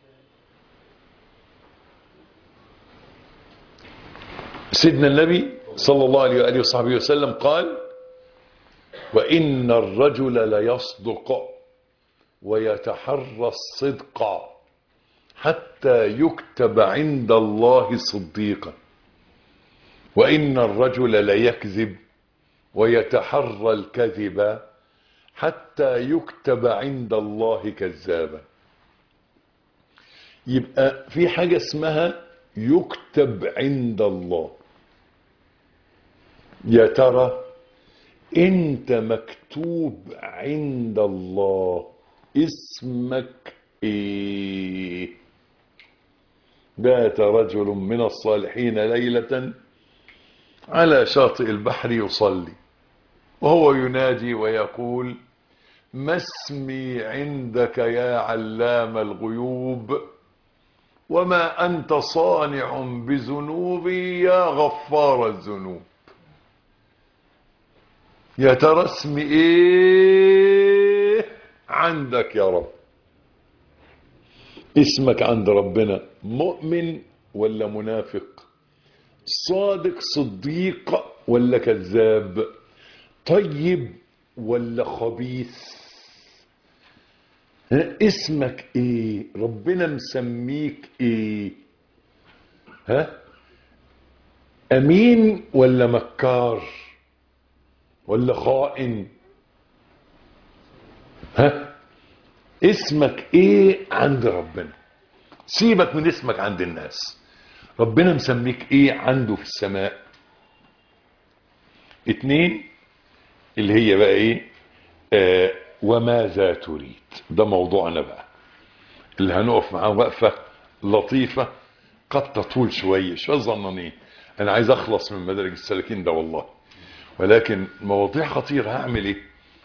سيدنا النبي صلى الله عليه وآله وصحبه وسلم قال: وإن الرجل ليصدق ويتحرى الصدق حتى يكتب عند الله صديقا، وإن الرجل ليكذب ويتحرى الكذب حتى يكتب عند الله كذابا. يبقى في حاجة اسمها يكتب عند الله. يا ترى انت مكتوب عند الله اسمك ايه؟ بات رجل من الصالحين ليلة على شاطئ البحر يصلي، وهو ينادي ويقول: ما اسمي عندك يا علام الغيوب، وما أنت صانع بذنوبي يا غفار الذنوب. يا ترى اسمي ايه عندك يا رب؟ اسمك عند ربنا مؤمن ولا منافق؟ صادق صديق ولا كذاب؟ طيب ولا خبيث؟ ها اسمك ايه؟ ربنا مسميك ايه؟ ها امين ولا مكار ولا خائن؟ ها اسمك ايه عند ربنا؟ سيبك من اسمك عند الناس، ربنا مسميك ايه عنده في السماء؟ اتنين اللي هي بقى ايه؟ آه وماذا تريد. ده موضوعنا بقى اللي هنقف معاه وقفة لطيفة قد تطول شوية شوية ظنني. انا عايز اخلص من مدارج السالكين ده والله، ولكن مواضيع خطيرة. هعمل ايه؟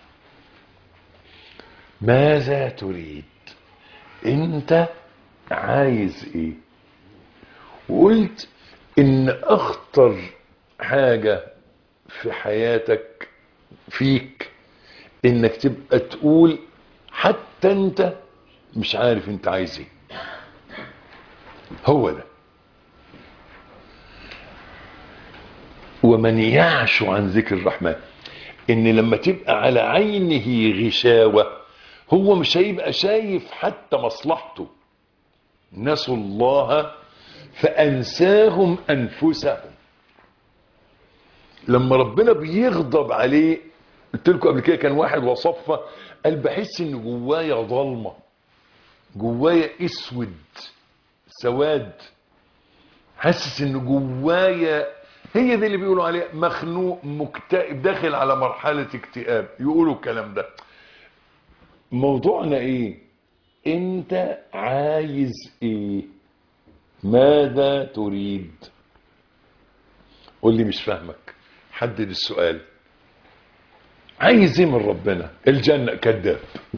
ماذا تريد؟ انت عايز ايه؟ وقلت ان اخطر حاجة في حياتك فيك انك تبقى تقول حتى انت مش عارف انت عايز ايه. هو ده. ومن يعش عن ذكر الرحمن، ان لما تبقى على عينه غشاوة هو مش هيبقى شايف حتى مصلحته. نسوا الله فأنساهم أنفسهم. لما ربنا بيغضب عليه، قلت لكم قبل كده كان واحد وصفه قال: بحس ان جوايا ضلمه، جوايا اسود سواد، حاسس ان جوايا، هي دي اللي بيقولوا عليها مخنوق مكتئب داخل على مرحله اكتئاب، يقولوا الكلام ده. موضوعنا ايه؟ انت عايز ايه؟ ماذا تريد؟ قول لي مش فاهمك. حدد السؤال. عايز ايه من ربنا؟ الجنة. كذاب.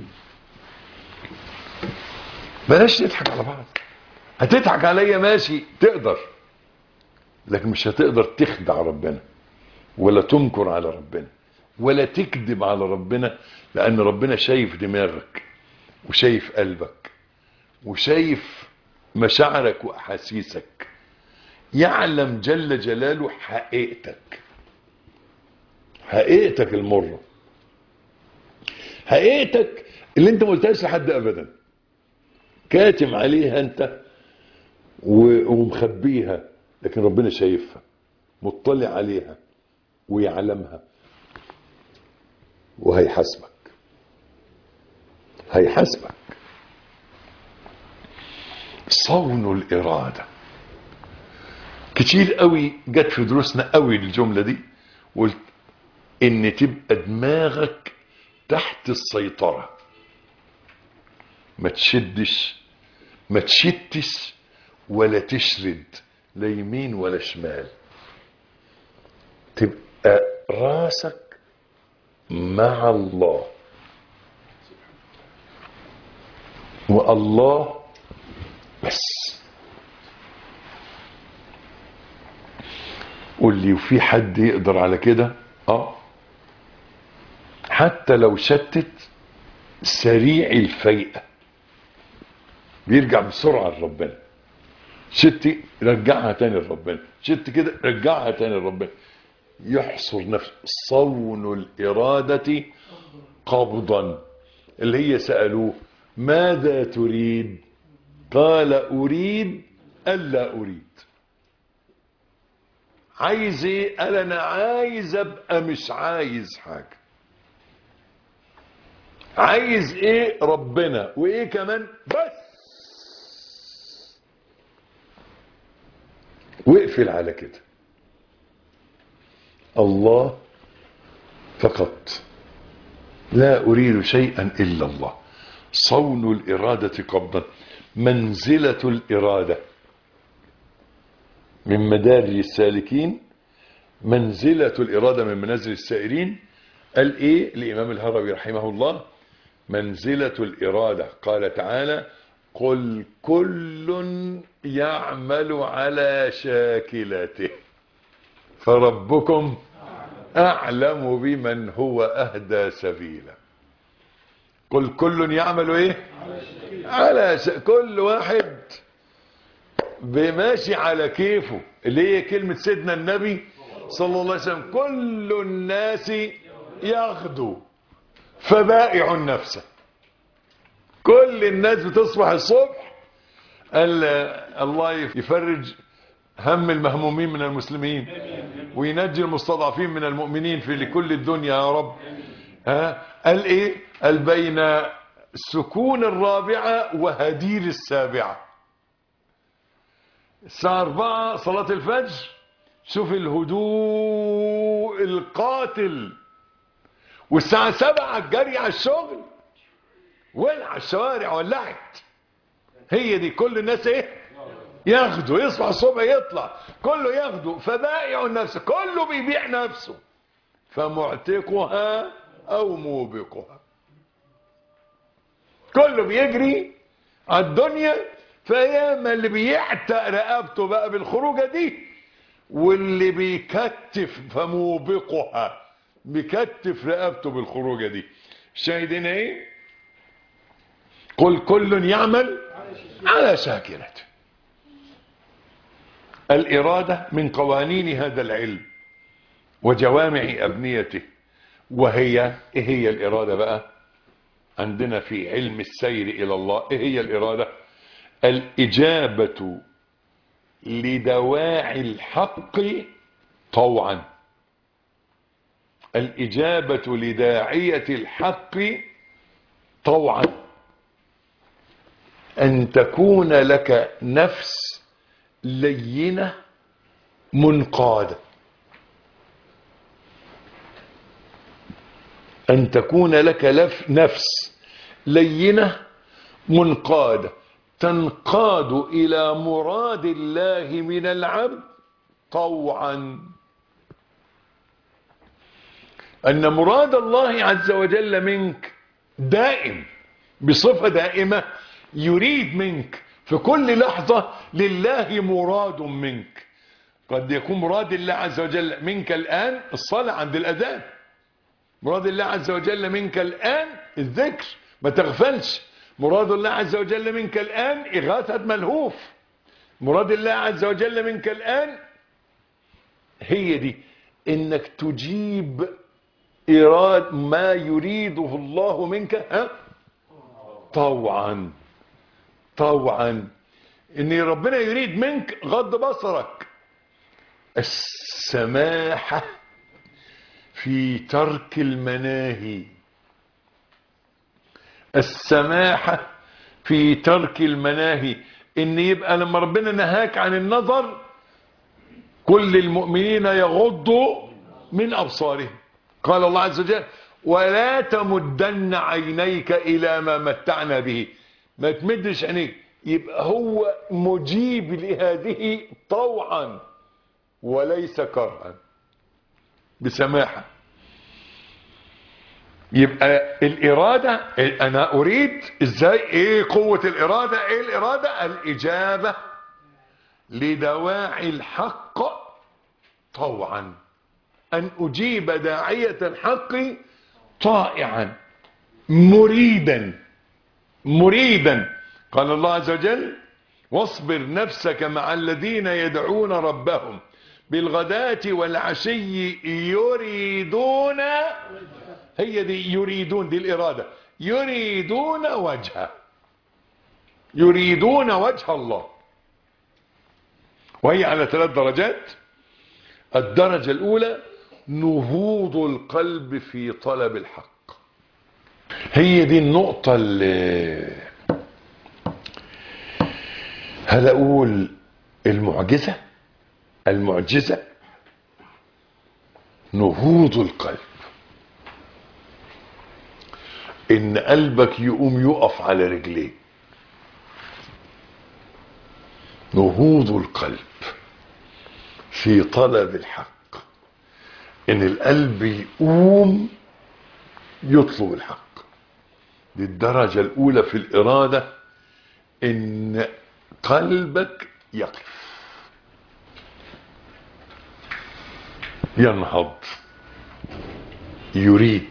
بلاش نضحك على بعض. هتضحك عليا ماشي تقدر، لكن مش هتقدر تخدع ربنا ولا تنكر على ربنا ولا تكذب على ربنا، لان ربنا شايف دماغك وشايف قلبك وشايف مشاعرك واحاسيسك، يعلم جل جلاله حقيقتك، حقيقتك المرة، حقيقتك اللي انت ما قلتهاش لحد ابدا، كاتم عليها انت ومخبيها، لكن ربنا شايفها، مطلع عليها ويعلمها، وهيحاسبك، هيحاسبك. صون الإرادة. كتير قوي جت في دروسنا قوي الجملة دي، وقلت ان تبقى دماغك تحت السيطرة، ما تشدش ما تشتش ولا تشرد لا يمين ولا شمال، تبقى راسك مع الله، والله بس. قول لي وفي حد يقدر على كده؟ اه حتى لو شتت سريع الفيئة بيرجع بسرعة لربنا. شت رجعها تاني لربنا، شت كده رجعها تاني لربنا. يحصر نفسه. صون الإرادة قبضا، اللي هي سألوه ماذا تريد؟ قال أريد ألا أريد. عايز ايه؟ قال انا عايز ابقى مش عايز حاجة. عايز ايه؟ ربنا. وايه كمان؟ بس. واقفل على كده. الله فقط، لا اريد شيئا الا الله. صون الارادة قبضا. منزلة الارادة من مدارج السالكين، منزلة الارادة من منازل السائرين. قال ايه الامام الهروي رحمه الله؟ منزلة الإرادة. قال تعالى قل كل يعمل على شاكلته فربكم أعلم بمن هو أهدى سبيلا. قل كل يعمل ايه؟ على ش... كل واحد بماشي على كيفه، اللي هي كلمة سيدنا النبي صلى الله عليه وسلم كل الناس يغدو فبائع نفسه. كل الناس بتصبح الصبح قال الله يفرج هم المهمومين من المسلمين وينجي المستضعفين من المؤمنين في لكل الدنيا يا رب. ها قال ايه؟ قال بين سكون الرابعة وهدير السابعة. الساعة أربعة صلاة الفجر، شوف الهدوء القاتل. والساعة سبعة الجري على الشغل، ولع الشوارع ولعت. هي دي كل الناس ايه؟ ياخدوا. يصبح الصبح يطلع كله ياخدوا فبائع نفسه، كله بيبيع نفسه. فمعتقها او موبقها، كله بيجري على الدنيا. فايام اللي بيعتق رقبته بقى بالخروجه دي، واللي بيكتف فموبقها بيكتف رقبته بالخروجه دي. شاهدين ايه؟ قل كل يعمل على شاكلته. الإرادة من قوانين هذا العلم وجوامع أبنيته. وهي ايه هي الإرادة بقى عندنا في علم السير إلى الله؟ ايه هي الإرادة؟ الإجابة لدواعي الحق طوعا. الإجابة لداعية الحق طوعا. أن تكون لك نفس لينة منقادة. أن تكون لك لف نفس لينة منقادة تنقاد إلى مراد الله من العبد طوعا. أن مراد الله عز وجل منك دائم بصفة دائمة. يريد منك في كل لحظة لله مراد منك. قد يكون مراد الله عز وجل منك الآن الصلاة عند الأذان. مراد الله عز وجل منك الآن الذكر، ما تغفلش. مراد الله عز وجل منك الآن إغاثة ملهوف. مراد الله عز وجل منك الآن هي دي، إنك تجيب إراد ما يريده الله منك ها طوعا. طوعا ان ربنا يريد منك غض بصرك، السماحة في ترك المناهي. السماحة في ترك المناهي، ان يبقى لما ربنا نهاك عن النظر كل المؤمنين يغضوا من ابصارهم. قال الله عز وجل ولا تمدن عينيك الى ما متعنا به. ما تمدش عينيك. يبقى هو مجيب لهذه طوعا وليس كرها، بسماحة. يبقى الإرادة أنا أريد إزاي؟ إيه قوة الإرادة؟ إيه الإرادة؟ الإجابة لدواعي الحق طوعا. أن أجيب داعية الحق طائعا مريدا مريدا. قال الله عز وجل: واصبر نفسك مع الذين يدعون ربهم بالغداة والعشي يريدون، هي دي يريدون، دي الإرادة، يريدون وجهه، يريدون وجه الله. وهي على ثلاث درجات. الدرجة الأولى نهوض القلب في طلب الحق. هي دي النقطة اللي هل أقول المعجزة المعجزة نهوض القلب، إن قلبك يقوم يقف على رجليه. نهوض القلب في طلب الحق، إن القلب يقوم يطلب الحق. دي الدرجة الأولى في الإرادة، إن قلبك يقف ينهض يريد.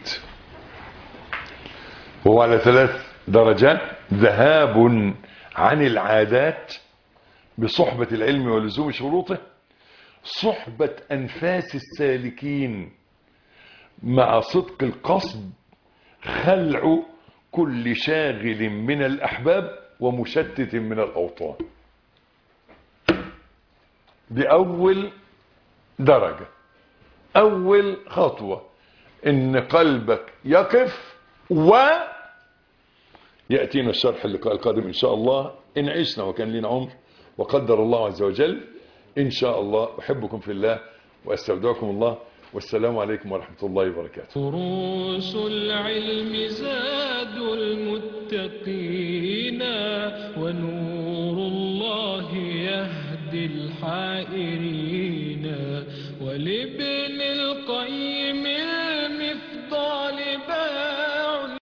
هو على ثلاث درجات: ذهاب عن العادات بصحبة العلم ولزوم شروطه، صحبة أنفاس السالكين مع صدق القصد، خلع كل شاغل من الأحباب ومشتت من الأوطان. دي أول درجة، أول خطوة، إن قلبك يقف. ويأتينا الشرح اللقاء القادم إن شاء الله، إن عشنا وكان لنا عمر وقدر الله عز وجل إن شاء الله. أحبكم في الله وأستودعكم الله، والسلام عليكم ورحمة الله وبركاته. دروس العلم زاد المتقين، ونور الله يهدي الحائرين، ولابن القيم